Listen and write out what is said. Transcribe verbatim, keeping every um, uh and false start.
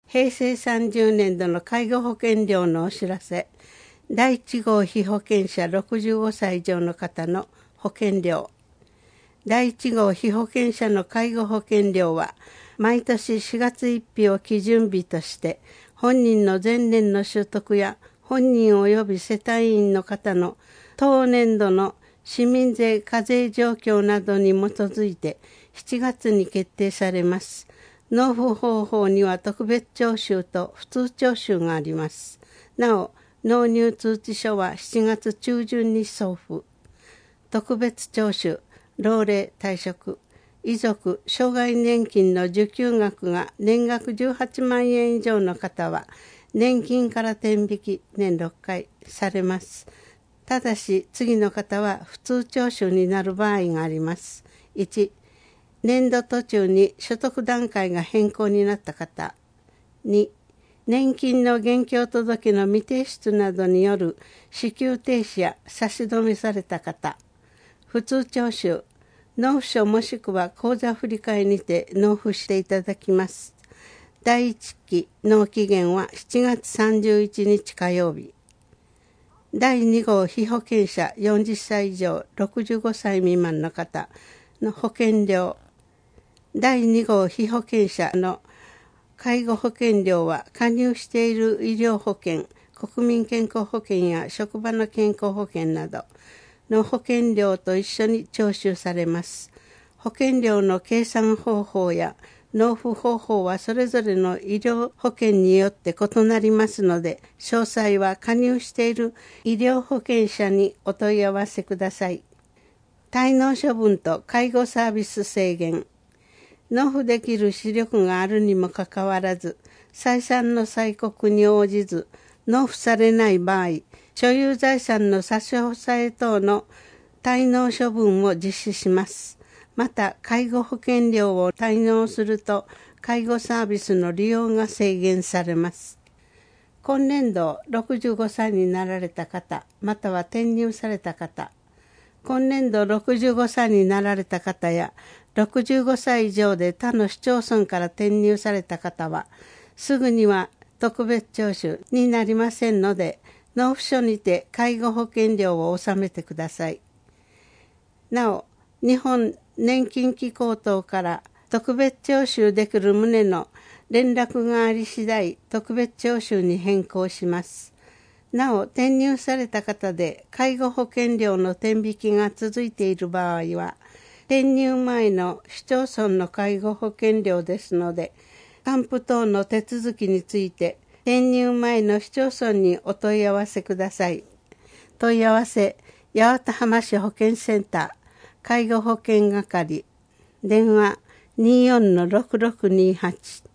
へいせいさんじゅうねんどの介護保険料のお知らせ。だいいち号被保険者ろくじゅうごさい以上の方の保険料。だいいち号被保険者の介護保険料は、毎年しがつついたちを基準日として、本人の前年の所得や本人及び世帯員の方の当年度の市民税課税状況などに基づいてしちがつに決定されます。納付方法には特別徴収と普通徴収があります。なお、納入通知書はしちがつちゅうじゅんに送付。特別徴収、老齢退職、遺族、障害年金の受給額が年額じゅうはちまんえん以上の方は、年金から転引き年ろっかいされます。ただし、次の方は普通徴収になる場合があります。いち、年度途中に所得段階が変更になった方。に、年金の現況届の未提出などによる支給停止や差し止めされた方。普通徴収、納付書もしくは口座振替にて納付していただきます。第一期納期限はしちがつさんじゅういちにち火曜日。だいに号被保険者よんじゅっさい以上ろくじゅうごさい未満の方の保険料。だいに号被保険者の介護保険料は加入している医療保険、国民健康保険や職場の健康保険などの保険料と一緒に徴収されます。保険料の計算方法や納付方法はそれぞれの医療保険によって異なりますので、詳細は加入している医療保険者にお問い合わせください。滞納処分と介護サービス制限。納付できる視力があるにもかかわらず、再三の催告に応じず、納付されない場合、所有財産の差し押さえ等の滞納処分を実施します。また、介護保険料を滞納すると、介護サービスの利用が制限されます。今年度ろくじゅうごさいになられた方、または転入された方、今年度ろくじゅうごさいになられた方や、ろくじゅうごさい以上で他の市町村から転入された方は、すぐには特別徴収になりませんので、納付書にて介護保険料を納めてください。なお、日本年金機構等から特別徴収できる旨の連絡があり次第、特別徴収に変更します。なお、転入された方で介護保険料の転引きが続いている場合は、転入前の市町村の介護保険料ですので、還付等の手続きについて、転入前の市町村にお問い合わせください。問い合わせ、八幡浜市保健センター、介護保険係、電話 にーよんのろくろくにーはち。